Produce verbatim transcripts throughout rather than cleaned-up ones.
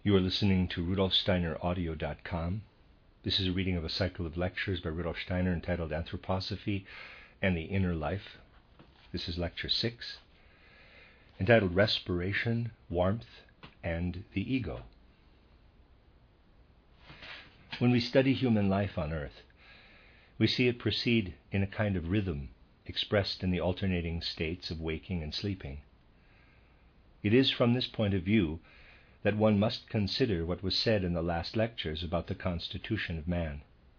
You are listening to Rudolf Steiner Audio dot com. This is a reading of a cycle of lectures by Rudolf Steiner entitled Anthroposophy and the Inner Life. This is lecture six, entitled Respiration, Warmth, and the Ego. When we study human life on earth, we see it proceed in a kind of rhythm expressed in the alternating states of waking and sleeping. It is from this point of view that one must consider what was said in the last lectures about the constitution of man.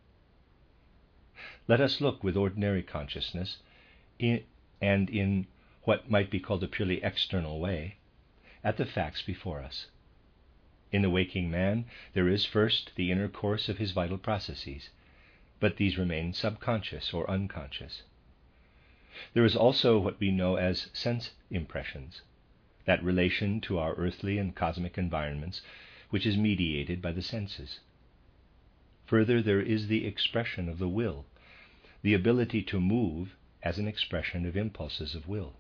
Let us look with ordinary consciousness in, and in what might be called a purely external way at the facts before us. In the waking man, there is first the inner course of his vital processes, but these remain subconscious or unconscious. There is also what we know as sense impressions, that relation to our earthly and cosmic environments which is mediated by the senses. Further, there is the expression of the will, the ability to move as an expression of impulses of will.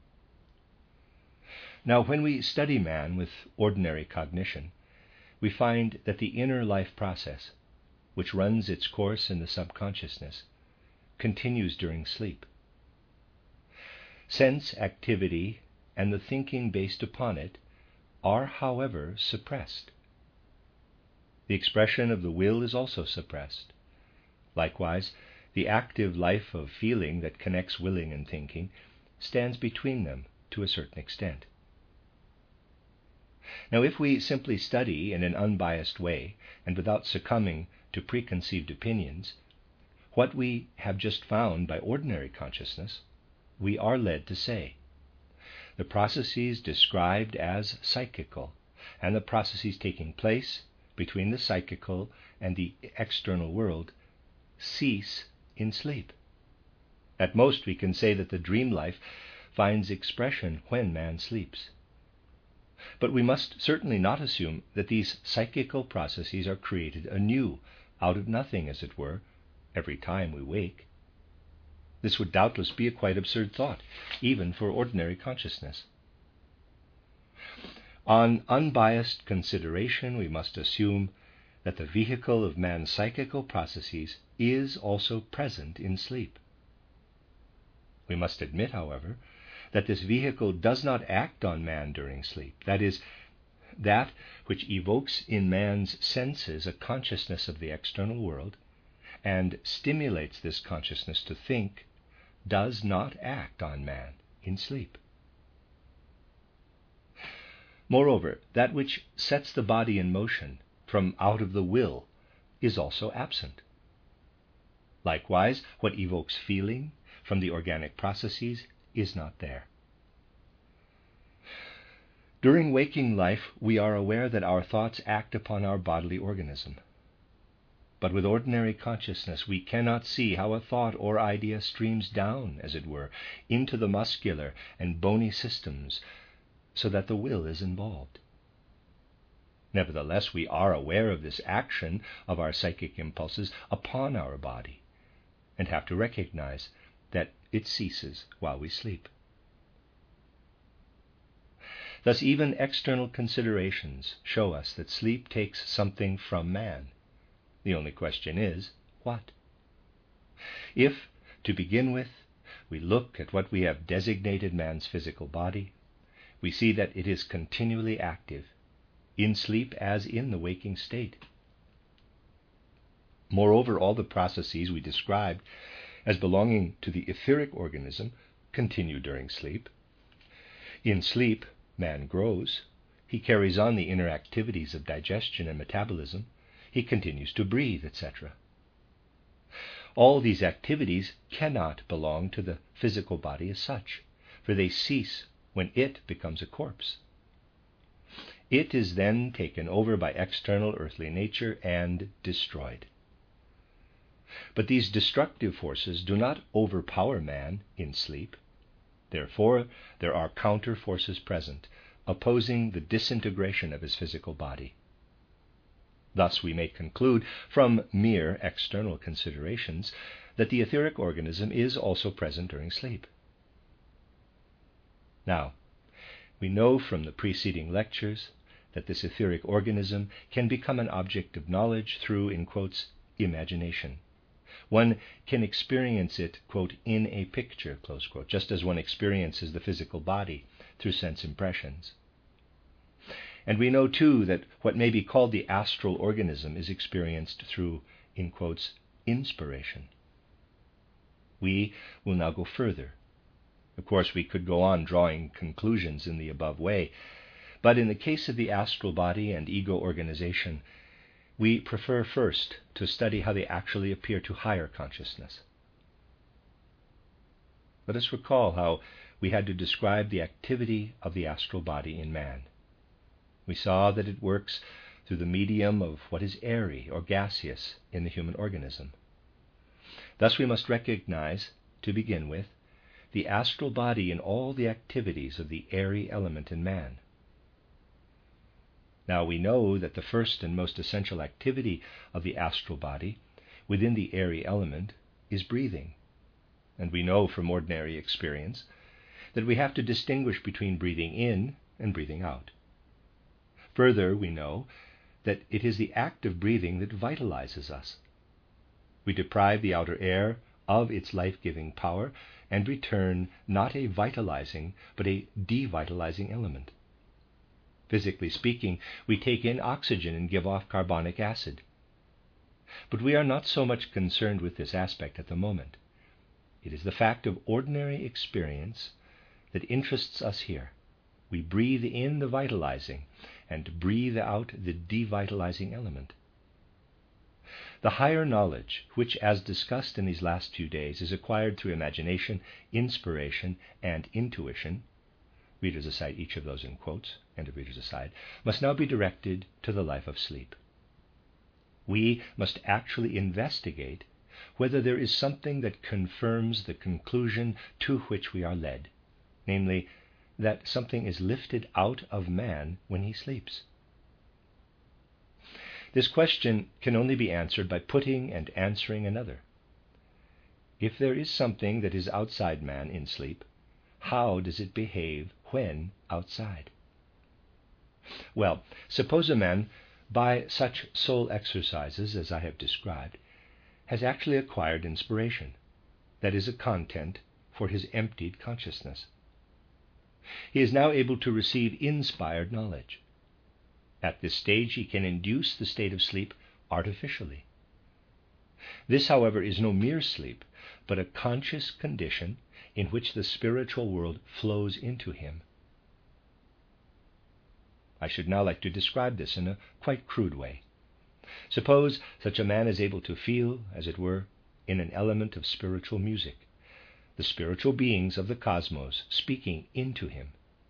Now, when we study man with ordinary cognition, we find that the inner life process, which runs its course in the subconsciousness, continues during sleep. Sense activity and the thinking based upon it are, however, suppressed. The expression of the will is also suppressed. Likewise, the active life of feeling that connects willing and thinking stands between them to a certain extent. Now, if we simply study in an unbiased way and without succumbing to preconceived opinions what we have just found by ordinary consciousness, we are led to say, the processes described as psychical, and the processes taking place between the psychical and the external world, cease in sleep. At most, we can say that the dream life finds expression when man sleeps. But we must certainly not assume that these psychical processes are created anew, out of nothing, as it were, every time we wake. This would doubtless be a quite absurd thought, even for ordinary consciousness. On unbiased consideration, we must assume that the vehicle of man's psychical processes is also present in sleep. We must admit, however, that this vehicle does not act on man during sleep. That is, that which evokes in man's senses a consciousness of the external world and stimulates this consciousness to think does not act on man in sleep. Moreover, that which sets the body in motion from out of the will is also absent. Likewise, what evokes feeling from the organic processes is not there. During waking life, we are aware that our thoughts act upon our bodily organism. But with ordinary consciousness, we cannot see how a thought or idea streams down, as it were, into the muscular and bony systems, so that the will is involved. Nevertheless, we are aware of this action of our psychic impulses upon our body, and have to recognize that it ceases while we sleep. Thus, even external considerations show us that sleep takes something from man. The only question is, what? If, to begin with, we look at what we have designated man's physical body, we see that it is continually active, in sleep as in the waking state. Moreover, all the processes we described as belonging to the etheric organism continue during sleep. In sleep, man grows, he carries on the inner activities of digestion and metabolism, he continues to breathe, et cetera. All these activities cannot belong to the physical body as such, for they cease when it becomes a corpse. It is then taken over by external earthly nature and destroyed. But these destructive forces do not overpower man in sleep. Therefore, there are counter forces present, opposing the disintegration of his physical body. Thus we may conclude from mere external considerations that the etheric organism is also present during sleep. Now, we know from the preceding lectures that this etheric organism can become an object of knowledge through, in quotes, imagination. One can experience it, quote, in a picture, close quote, just as one experiences the physical body through sense impressions. And we know, too, that what may be called the astral organism is experienced through, in quotes, inspiration. We will now go further. Of course, we could go on drawing conclusions in the above way, but in the case of the astral body and ego organization, we prefer first to study how they actually appear to higher consciousness. Let us recall how we had to describe the activity of the astral body in man. We saw that it works through the medium of what is airy or gaseous in the human organism. Thus we must recognize, to begin with, the astral body in all the activities of the airy element in man. Now we know that the first and most essential activity of the astral body within the airy element is breathing. And we know from ordinary experience that we have to distinguish between breathing in and breathing out. Further, we know that it is the act of breathing that vitalizes us. We deprive the outer air of its life-giving power and return not a vitalizing, but a devitalizing element. Physically speaking, we take in oxygen and give off carbonic acid. But we are not so much concerned with this aspect at the moment. It is the fact of ordinary experience that interests us here. We breathe in the vitalizing and breathe out the devitalizing element. The higher knowledge, which, as discussed in these last few days, is acquired through imagination, inspiration, and intuition, readers aside, each of those in quotes, and of readers aside, must now be directed to the life of sleep. We must actually investigate whether there is something that confirms the conclusion to which we are led, namely, that something is lifted out of man when he sleeps. This question can only be answered by putting and answering another. If there is something that is outside man in sleep, how does it behave when outside? Well, suppose a man, by such soul exercises as I have described, has actually acquired inspiration, that is, a content for his emptied consciousness. He is now able to receive inspired knowledge. At this stage, he can induce the state of sleep artificially. This, however, is no mere sleep, but a conscious condition in which the spiritual world flows into him. I should now like to describe this in a quite crude way. Suppose such a man is able to feel, as it were, in an element of spiritual music, the spiritual beings of the cosmos speaking into him.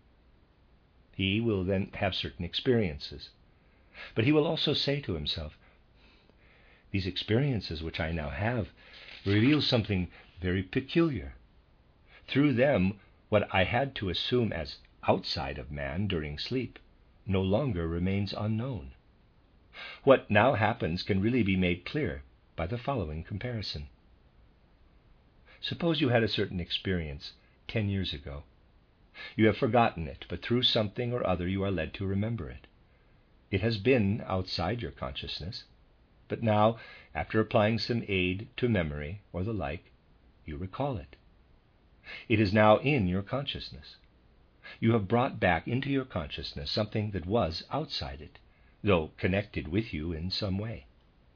He will then have certain experiences, but he will also say to himself, these experiences which I now have reveal something very peculiar. Through them, what I had to assume as outside of man during sleep no longer remains unknown. What now happens can really be made clear by the following comparison. Suppose you had a certain experience ten years ago. You have forgotten it, but through something or other you are led to remember it. It has been outside your consciousness, but now, after applying some aid to memory or the like, you recall it. It is now in your consciousness. You have brought back into your consciousness something that was outside it, though connected with you in some way.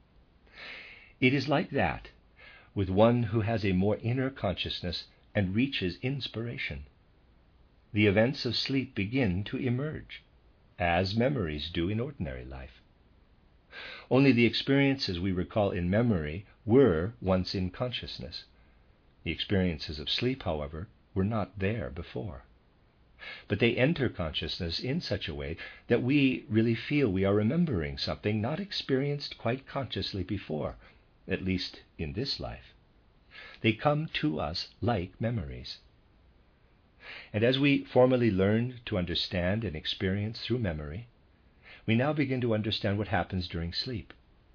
It is like that with one who has a more inner consciousness and reaches inspiration. The events of sleep begin to emerge, as memories do in ordinary life. Only the experiences we recall in memory were once in consciousness. The experiences of sleep, however, were not there before. But they enter consciousness in such a way that we really feel we are remembering something not experienced quite consciously before, at least in this life. They come to us like memories. And as we formally learn to understand and experience through memory, we now begin to understand what happens during sleep.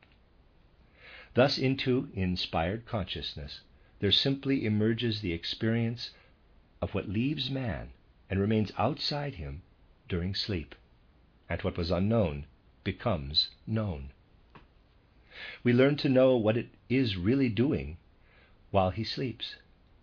Thus into inspired consciousness there simply emerges the experience of what leaves man and remains outside him during sleep. and what was unknown becomes known. We learn to know what it is really doing while he sleeps.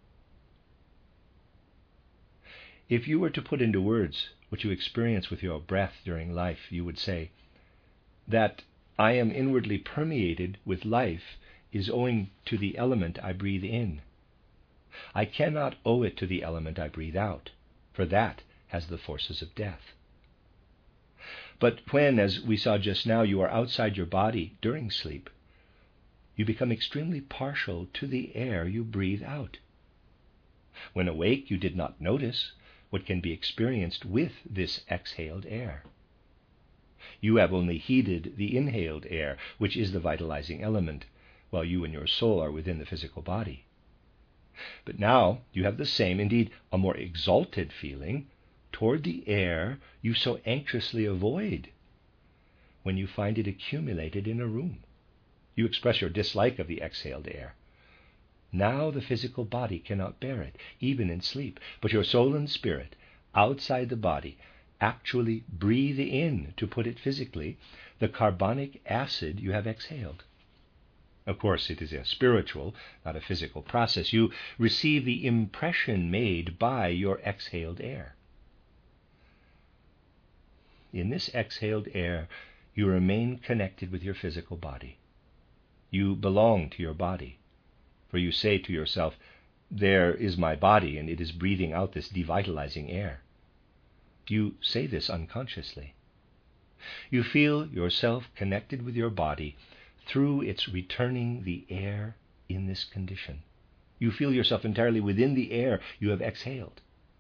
If you were to put into words what you experience with your breath during life, you would say, that I am inwardly permeated with life is owing to the element I breathe in. I cannot owe it to the element I breathe out, for that has the forces of death. But when, as we saw just now, you are outside your body during sleep, you become extremely partial to the air you breathe out. When awake, you did not notice what can be experienced with this exhaled air. You have only heeded the inhaled air, which is the vitalizing element, while you and your soul are within the physical body. But now you have the same, indeed a more exalted feeling toward the air you so anxiously avoid when you find it accumulated in a room. You express your dislike of the exhaled air. Now the physical body cannot bear it, even in sleep, but your soul and spirit, outside the body, actually breathe in, to put it physically, the carbonic acid you have exhaled. Of course, it is a spiritual, not a physical process. You receive the impression made by your exhaled air. In this exhaled air, you remain connected with your physical body. You belong to your body, for you say to yourself, there is my body, and it is breathing out this devitalizing air. You say this unconsciously. You feel yourself connected with your body through its returning the air in this condition. You feel yourself entirely within the air you have exhaled.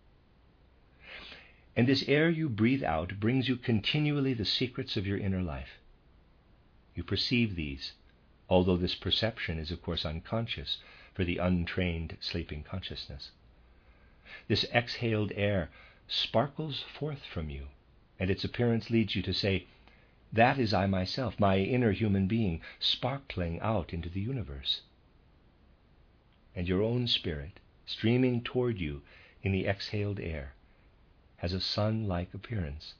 And this air you breathe out brings you continually the secrets of your inner life. You perceive these, although this perception is of course unconscious for the untrained sleeping consciousness. This exhaled air sparkles forth from you, and its appearance leads you to say, that is I myself, my inner human being, sparkling out into the universe. And your own spirit, streaming toward you in the exhaled air, has a sun-like appearance.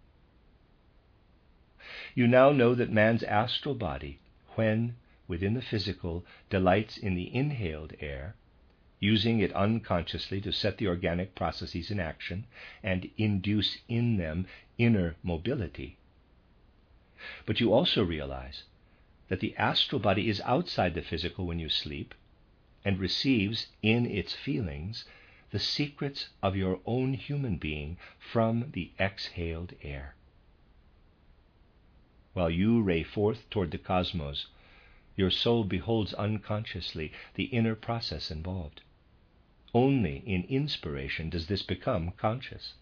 You now know that man's astral body, when within the physical, delights in the inhaled air, using it unconsciously to set the organic processes in action and induce in them inner mobility. But you also realize that the astral body is outside the physical when you sleep and receives in its feelings the secrets of your own human being from the exhaled air. While you ray forth toward the cosmos, your soul beholds unconsciously the inner process involved. Only in inspiration does this become conscious.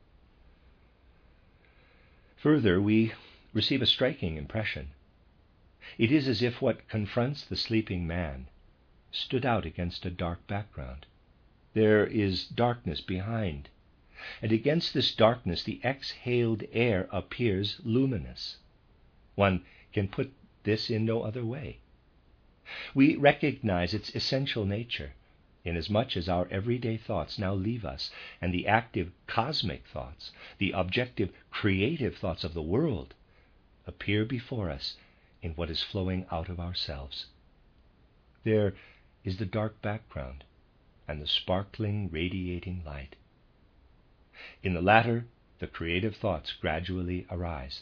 Further, we receive a striking impression. It is as if what confronts the sleeping man stood out against a dark background. There is darkness behind, and against this darkness the exhaled air appears luminous. One can put this in no other way. We recognize its essential nature, inasmuch as our everyday thoughts now leave us, and the active cosmic thoughts, the objective creative thoughts of the world, appear before us in what is flowing out of ourselves. There is the dark background and the sparkling, radiating light. In the latter, the creative thoughts gradually arise.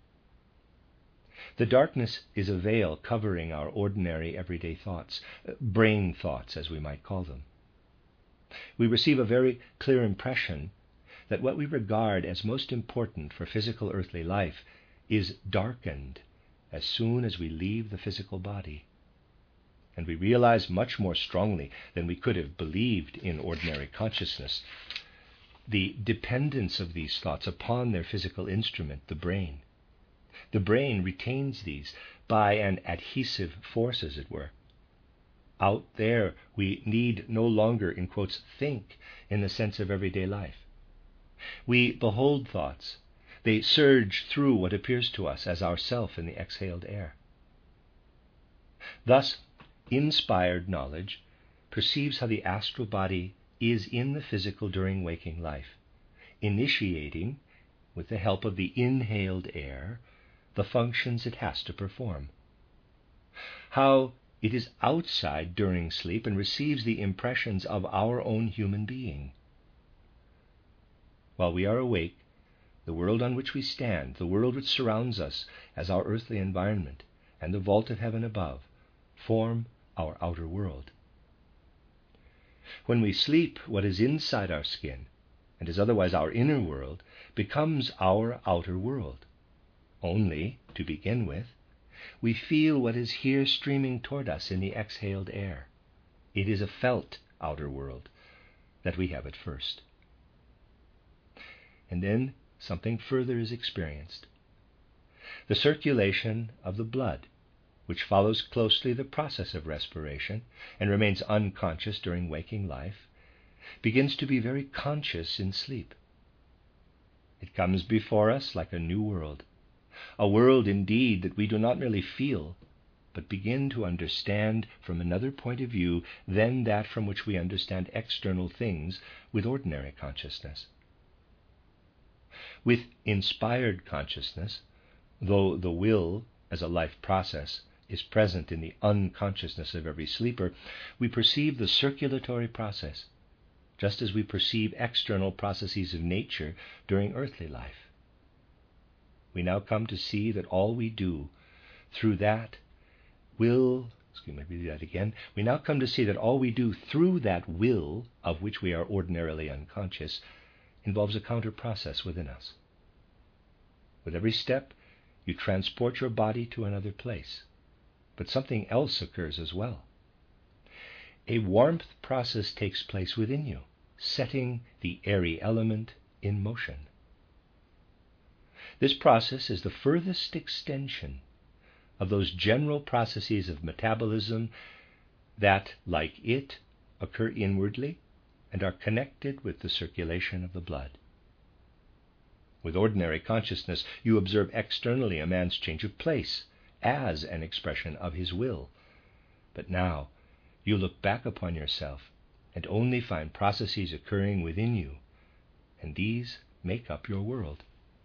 The darkness is a veil covering our ordinary everyday thoughts, brain thoughts as we might call them. We receive a very clear impression that what we regard as most important for physical earthly life is darkened as soon as we leave the physical body. And we realize much more strongly than we could have believed in ordinary consciousness the dependence of these thoughts upon their physical instrument, the brain. The brain retains these by an adhesive force, as it were. Out there, we need no longer, in quotes, think in the sense of everyday life. We behold thoughts. They surge through what appears to us as ourself in the exhaled air. Thus, inspired knowledge perceives how the astral body is in the physical during waking life, initiating with the help of the inhaled air, the functions it has to perform. How it is outside during sleep and receives the impressions of our own human being. While we are awake, the world on which we stand, the world which surrounds us as our earthly environment, and the vault of heaven above, form our outer world. When we sleep, what is inside our skin, and is otherwise our inner world, becomes our outer world. Only, to begin with, we feel what is here streaming toward us in the exhaled air. It is a felt outer world that we have at first. And then something further is experienced. The circulation of the blood, which follows closely the process of respiration and remains unconscious during waking life, begins to be very conscious in sleep. It comes before us like a new world, a world indeed that we do not merely feel, but begin to understand from another point of view than that from which we understand external things with ordinary consciousness. With inspired consciousness, though the will as a life process is present in the unconsciousness of every sleeper, we perceive the circulatory process, just as we perceive external processes of nature during earthly life. We now come to see that all we do through that will, excuse me, read that again. We now come to see that all we do through that will, of which we are ordinarily unconscious, involves a counter process within us. With every step, you transport your body to another place, but something else occurs as well. A warmth process takes place within you, setting the airy element in motion. This process is the furthest extension of those general processes of metabolism that, like it, occur inwardly and are connected with the circulation of the blood. With ordinary consciousness, you observe externally a man's change of place as an expression of his will. But now you look back upon yourself and only find processes occurring within you, and these make up your world.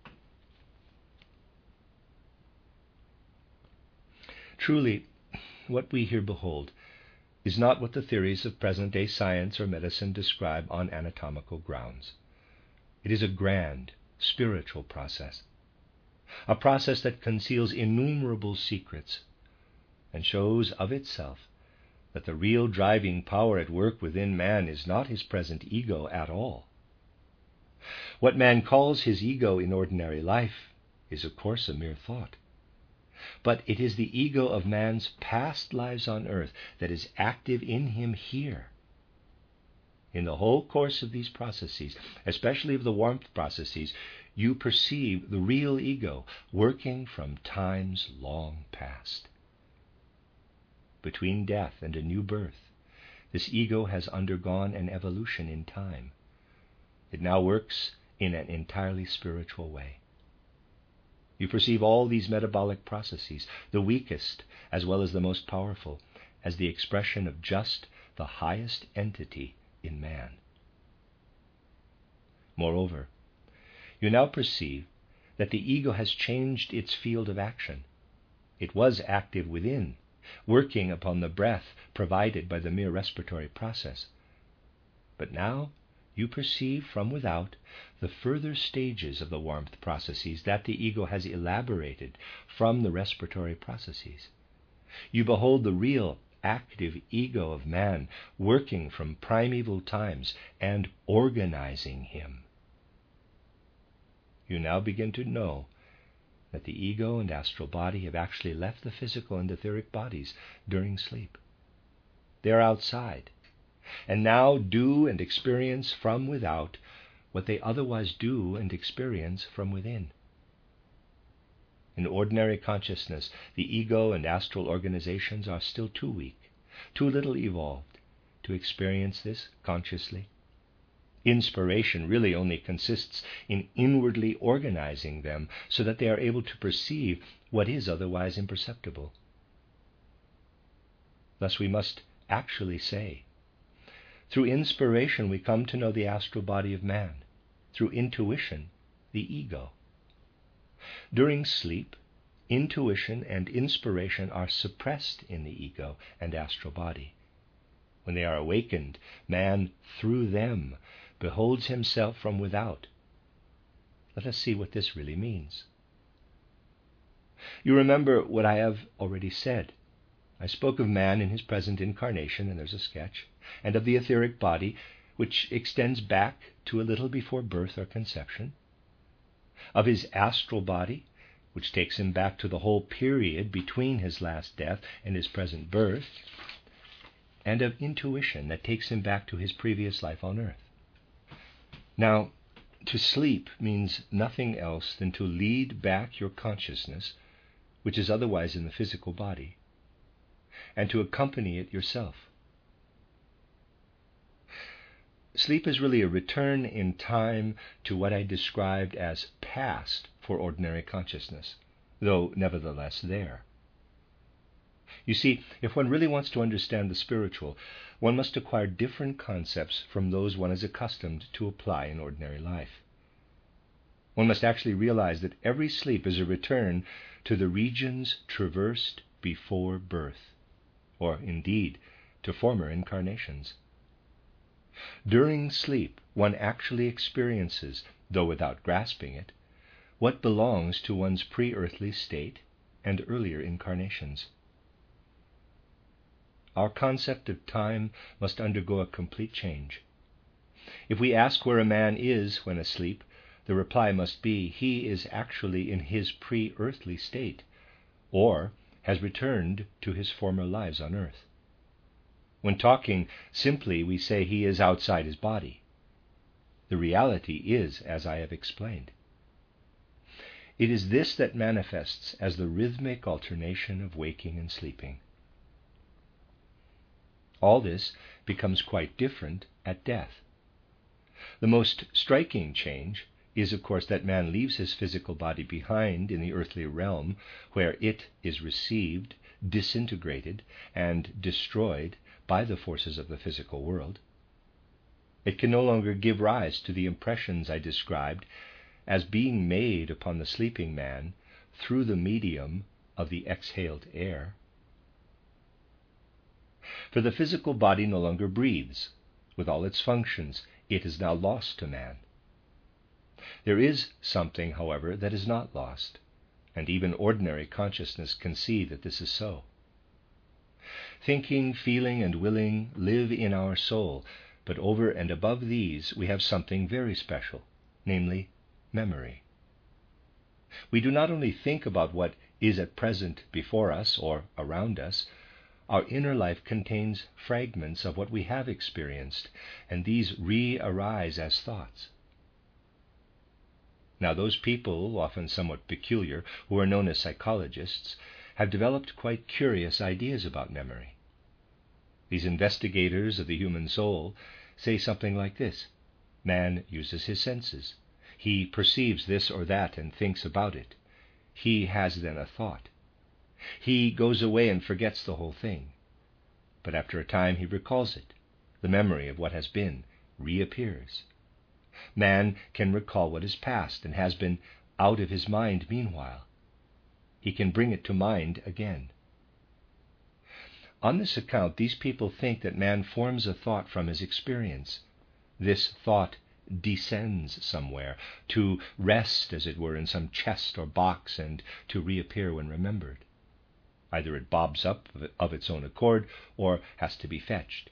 Truly, what we here behold is not what the theories of present-day science or medicine describe on anatomical grounds. It is a grand, spiritual process, a process that conceals innumerable secrets and shows of itself that the real driving power at work within man is not his present ego at all. What man calls his ego in ordinary life is, of course, a mere thought. But it is the ego of man's past lives on earth that is active in him here. In the whole course of these processes, especially of the warmth processes, you perceive the real ego working from times long past. Between death and a new birth, this ego has undergone an evolution in time. It now works in an entirely spiritual way. You perceive all these metabolic processes, the weakest as well as the most powerful, as the expression of just the highest entity in man. Moreover, you now perceive that the ego has changed its field of action. It was active within, working upon the breath provided by the mere respiratory process. But now you perceive from without the further stages of the warmth processes that the ego has elaborated from the respiratory processes. You behold the real active ego of man working from primeval times and organizing him. You now begin to know that the ego and astral body have actually left the physical and etheric bodies during sleep. They are outside, and now do and experience from without what they otherwise do and experience from within. In ordinary consciousness, the ego and astral organizations are still too weak, too little evolved to experience this consciously. Inspiration really only consists in inwardly organizing them so that they are able to perceive what is otherwise imperceptible. Thus we must actually say, through inspiration we come to know the astral body of man, through intuition, the ego, During sleep, intuition and inspiration are suppressed in the ego and astral body. When they are awakened, man, through them, beholds himself from without. Let us see what this really means. You remember what I have already said. I spoke of man in his present incarnation, and there's a sketch, and of the etheric body, which extends back to a little before birth or conception, of his astral body, which takes him back to the whole period between his last death and his present birth, and of intuition that takes him back to his previous life on earth. Now, to sleep means nothing else than to lead back your consciousness, which is otherwise in the physical body, and to accompany it yourself. Sleep is really a return in time to what I described as past for ordinary consciousness, though nevertheless there. You see, if one really wants to understand the spiritual, one must acquire different concepts from those one is accustomed to apply in ordinary life. One must actually realize that every sleep is a return to the regions traversed before birth, or indeed to former incarnations. During sleep, one actually experiences, though without grasping it, what belongs to one's pre-earthly state and earlier incarnations. Our concept of time must undergo a complete change. If we ask where a man is when asleep, the reply must be he is actually in his pre-earthly state, or has returned to his former lives on earth. When talking simply, we say he is outside his body. The reality is as I have explained. It is this that manifests as the rhythmic alternation of waking and sleeping. All this becomes quite different at death. The most striking change is, of course, that man leaves his physical body behind in the earthly realm, where it is received, disintegrated, and destroyed by the forces of the physical world. It can no longer give rise to the impressions I described as being made upon the sleeping man through the medium of the exhaled air. For the physical body no longer breathes. With all its functions, it is now lost to man. There is something, however, that is not lost, and even ordinary consciousness can see that this is so. Thinking, feeling, and willing live in our soul, but over and above these we have something very special, namely memory. We do not only think about what is at present before us or around us. Our inner life contains fragments of what we have experienced, and these re-arise as thoughts. Now, those people, often somewhat peculiar, who are known as psychologists, have developed quite curious ideas about memory. These investigators of the human soul say something like this: man uses his senses. He perceives this or that and thinks about it. He has then a thought. He goes away and forgets the whole thing. But after a time he recalls it. The memory of what has been reappears. Man can recall what is past and has been out of his mind meanwhile. He can bring it to mind again. On this account, these people think that man forms a thought from his experience. This thought descends somewhere, to rest, as it were, in some chest or box, and to reappear when remembered. Either it bobs up of its own accord, or has to be fetched.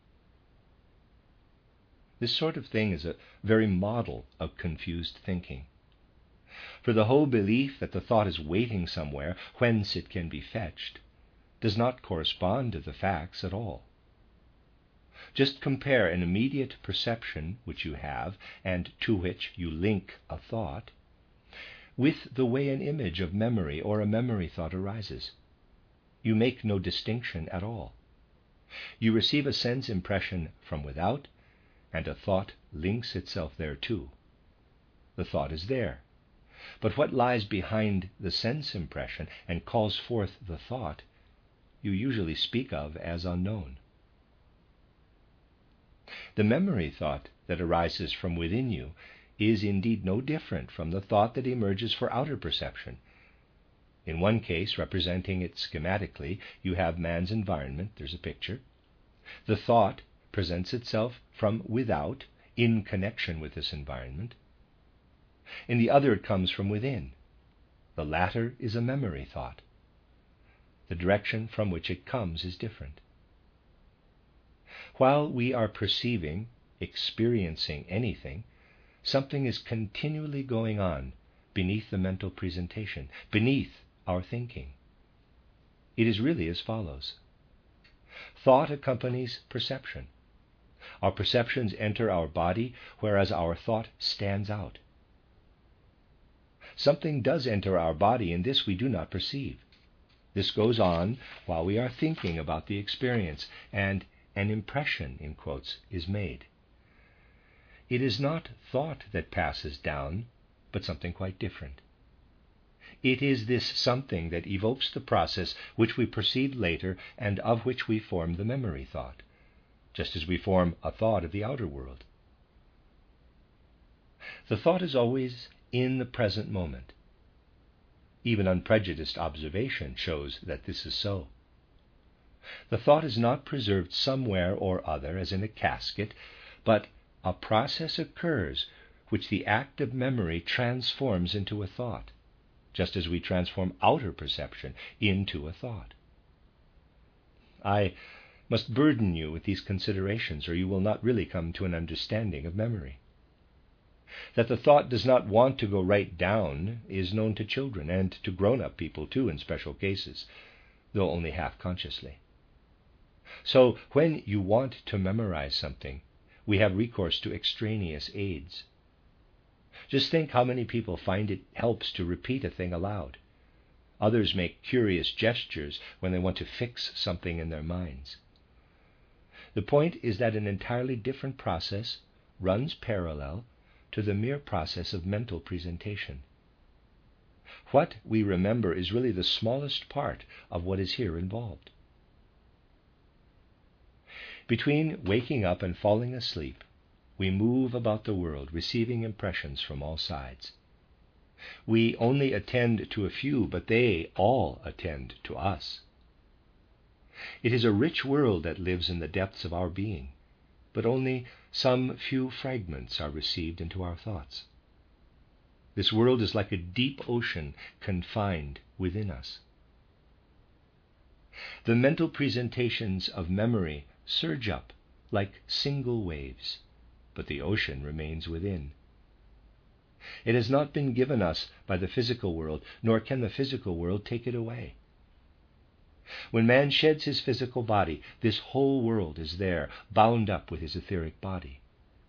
This sort of thing is a very model of confused thinking. For the whole belief that the thought is waiting somewhere, whence it can be fetched, does not correspond to the facts at all. Just compare an immediate perception which you have, and to which you link a thought, with the way an image of memory or a memory thought arises. You make no distinction at all. You receive a sense impression from without, and a thought links itself thereto. The thought is there, but what lies behind the sense impression and calls forth the thought, you usually speak of as unknown. The memory thought that arises from within you is indeed no different from the thought that emerges for outer perception. In one case, representing it schematically, you have man's environment, there's a picture. The thought presents itself from without, in connection with this environment. In the other, it comes from within. The latter is a memory thought. The direction from which it comes is different. While we are perceiving, experiencing anything, something is continually going on beneath the mental presentation, beneath our thinking. It is really as follows. Thought accompanies perception. Our perceptions enter our body, whereas our thought stands out. Something does enter our body, and this we do not perceive. This goes on while we are thinking about the experience, and an impression, in quotes, is made. It is not thought that passes down, but something quite different. It is this something that evokes the process which we perceive later and of which we form the memory thought, just as we form a thought of the outer world. The thought is always in the present moment. Even unprejudiced observation shows that this is so. The thought is not preserved somewhere or other as in a casket, but a process occurs which the act of memory transforms into a thought, just as we transform outer perception into a thought. I must burden you with these considerations, or you will not really come to an understanding of memory. That the thought does not want to go right down is known to children, and to grown-up people too in special cases, though only half consciously. So when you want to memorize something, we have recourse to extraneous aids. Just think how many people find it helps to repeat a thing aloud. Others make curious gestures when they want to fix something in their minds. The point is that an entirely different process runs parallel to the mere process of mental presentation. What we remember is really the smallest part of what is here involved. Between waking up and falling asleep, we move about the world, receiving impressions from all sides. We only attend to a few, but they all attend to us. It is a rich world that lives in the depths of our being, but only some few fragments are received into our thoughts. This world is like a deep ocean confined within us. The mental presentations of memory surge up like single waves, but the ocean remains within. It has not been given us by the physical world, nor can the physical world take it away. When man sheds his physical body, this whole world is there, bound up with his etheric body.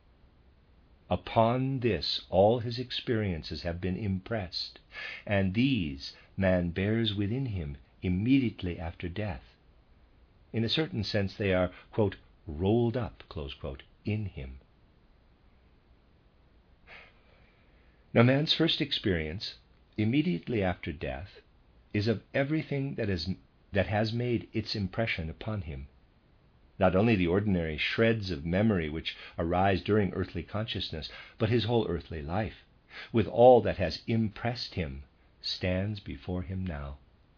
Upon this all his experiences have been impressed, and these man bears within him immediately after death. In a certain sense they are, quote, rolled up, close quote, in him. Now man's first experience, immediately after death, is of everything that is that has made its impression upon him. Not only the ordinary shreds of memory which arise during earthly consciousness, but his whole earthly life, with all that has impressed him, stands before him now.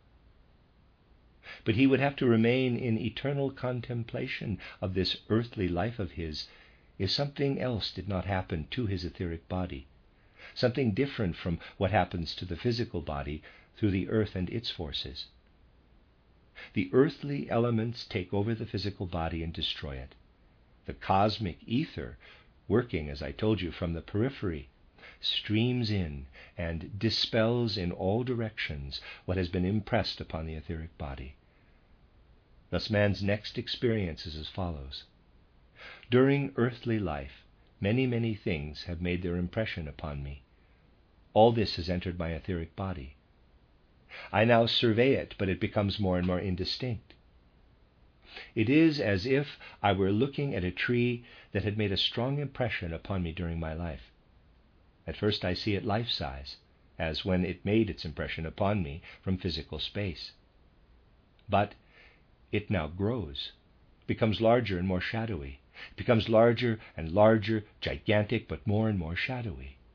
But he would have to remain in eternal contemplation of this earthly life of his if something else did not happen to his etheric body, something different from what happens to the physical body through the earth and its forces. The earthly elements take over the physical body and destroy it. The cosmic ether, working, as I told you, from the periphery, streams in and dispels in all directions what has been impressed upon the etheric body. Thus man's next experience is as follows. During earthly life, many, many things have made their impression upon me. All this has entered my etheric body. I now survey it, but it becomes more and more indistinct. It is as if I were looking at a tree that had made a strong impression upon me during my life. At first I see it life-size, as when it made its impression upon me from physical space. But it now grows, becomes larger and more shadowy, becomes larger and larger, gigantic, but more and more shadowy.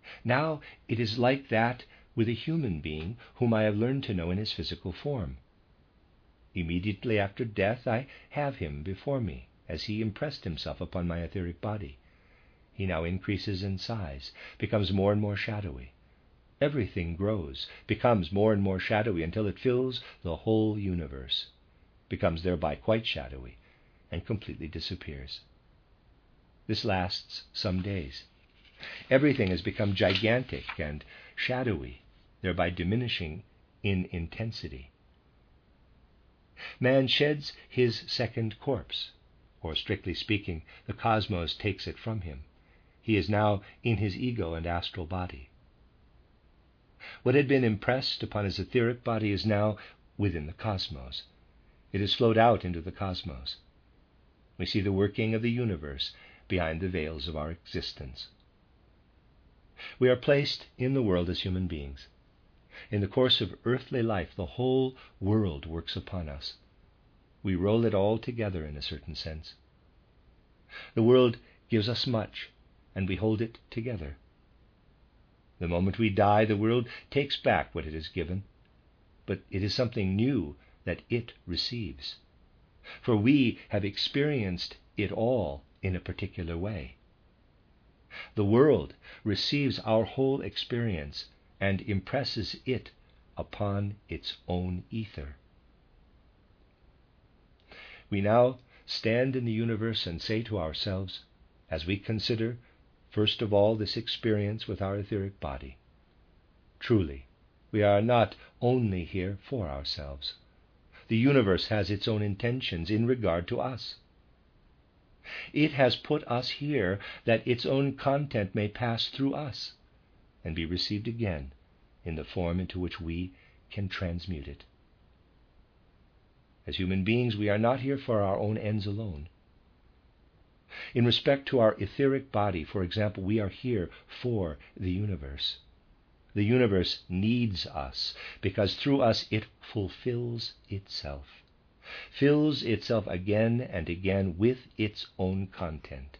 Now it is like that with a human being whom I have learned to know in his physical form. Immediately after death I have him before me, as he impressed himself upon my etheric body. He now increases in size, becomes more and more shadowy. Everything grows, becomes more and more shadowy until it fills the whole universe, becomes thereby quite shadowy, and completely disappears. This lasts some days. Everything has become gigantic and shadowy, thereby diminishing in intensity. Man sheds his second corpse, or strictly speaking, the cosmos takes it from him. He is now in his ego and astral body. What had been impressed upon his etheric body is now within the cosmos. It has flowed out into the cosmos. We see the working of the universe behind the veils of our existence. We are placed in the world as human beings. In the course of earthly life, the whole world works upon us. We roll it all together in a certain sense. The world gives us much, and we hold it together. The moment we die, the world takes back what it has given, but it is something new that it receives. For we have experienced it all in a particular way. The world receives our whole experience and impresses it upon its own ether. We now stand in the universe and say to ourselves, as we consider, first of all, this experience with our etheric body, truly, we are not only here for ourselves. The universe has its own intentions in regard to us. It has put us here that its own content may pass through us and be received again in the form into which we can transmute it. As human beings, we are not here for our own ends alone. In respect to our etheric body, for example, we are here for the universe. The universe needs us because through us it fulfills itself, fills itself again and again with its own content.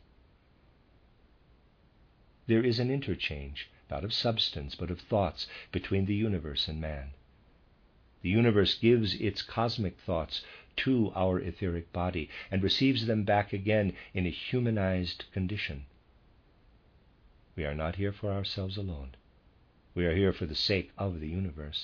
There is an interchange, not of substance, but of thoughts between the universe and man. The universe gives its cosmic thoughts to our etheric body and receives them back again in a humanized condition. We are not here for ourselves alone. We are here for the sake of the universe.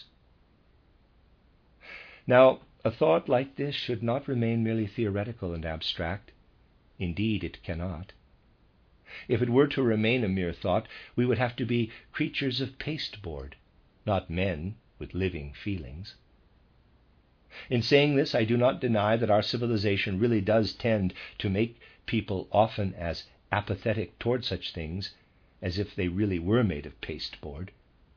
Now, a thought like this should not remain merely theoretical and abstract. Indeed, it cannot. If it were to remain a mere thought, we would have to be creatures of pasteboard, not men with living feelings. In saying this, I do not deny that our civilization really does tend to make people often as apathetic toward such things as if they really were made of pasteboard.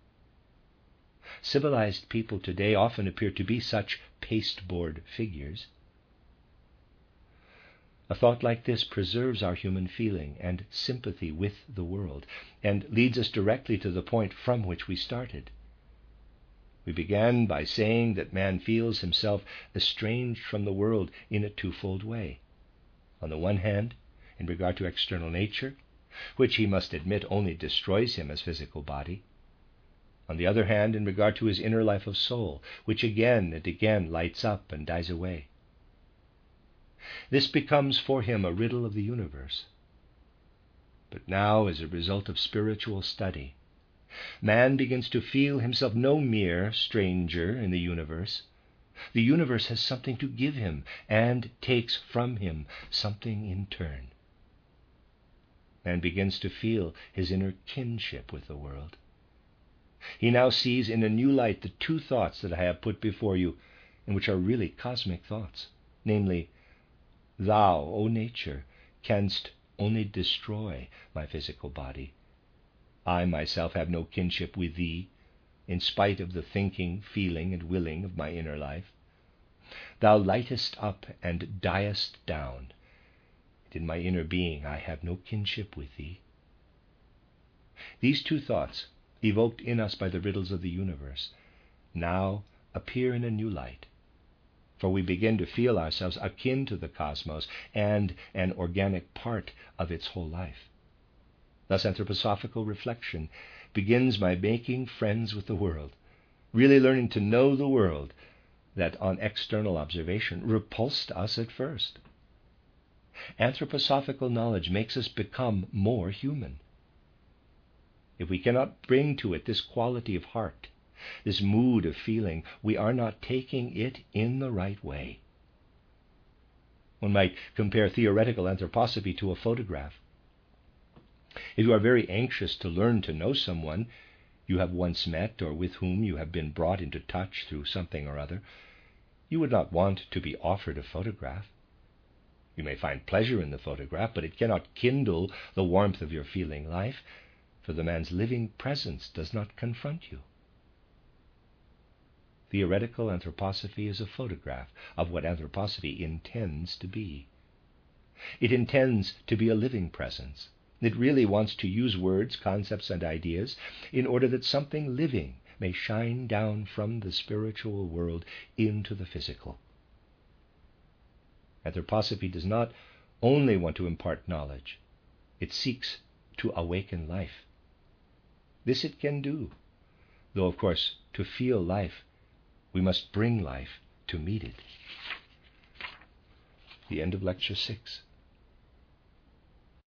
Civilized people today often appear to be such pasteboard figures. A thought like this preserves our human feeling and sympathy with the world and leads us directly to the point from which we started. We began by saying that man feels himself estranged from the world in a twofold way. On the one hand, in regard to external nature, which he must admit only destroys him as physical body. On the other hand, in regard to his inner life of soul, which again and again lights up and dies away. This becomes for him a riddle of the universe. But now, as a result of spiritual study, man begins to feel himself no mere stranger in the universe. The universe has something to give him and takes from him something in turn. Man begins to feel his inner kinship with the world. He now sees in a new light the two thoughts that I have put before you, and which are really cosmic thoughts, namely, thou, O nature, canst only destroy my physical body. I myself have no kinship with thee, in spite of the thinking, feeling, and willing of my inner life. Thou lightest up and diest down, and in my inner being I have no kinship with thee. These two thoughts, evoked in us by the riddles of the universe, now appear in a new light, for we begin to feel ourselves akin to the cosmos and an organic part of its whole life. Thus anthroposophical reflection begins by making friends with the world, really learning to know the world that on external observation repulsed us at first. Anthroposophical knowledge makes us become more human. If we cannot bring to it this quality of heart, this mood of feeling, we are not taking it in the right way. One might compare theoretical anthroposophy to a photograph. If you are very anxious to learn to know someone you have once met or with whom you have been brought into touch through something or other, you would not want to be offered a photograph. You may find pleasure in the photograph, but it cannot kindle the warmth of your feeling life, for the man's living presence does not confront you. Theoretical anthroposophy is a photograph of what anthroposophy intends to be. It intends to be a living presence. It really wants to use words, concepts, and ideas in order that something living may shine down from the spiritual world into the physical. Anthroposophy does not only want to impart knowledge, it seeks to awaken life. This it can do, though of course to feel life we must bring life to meet it. The end of Lecture six.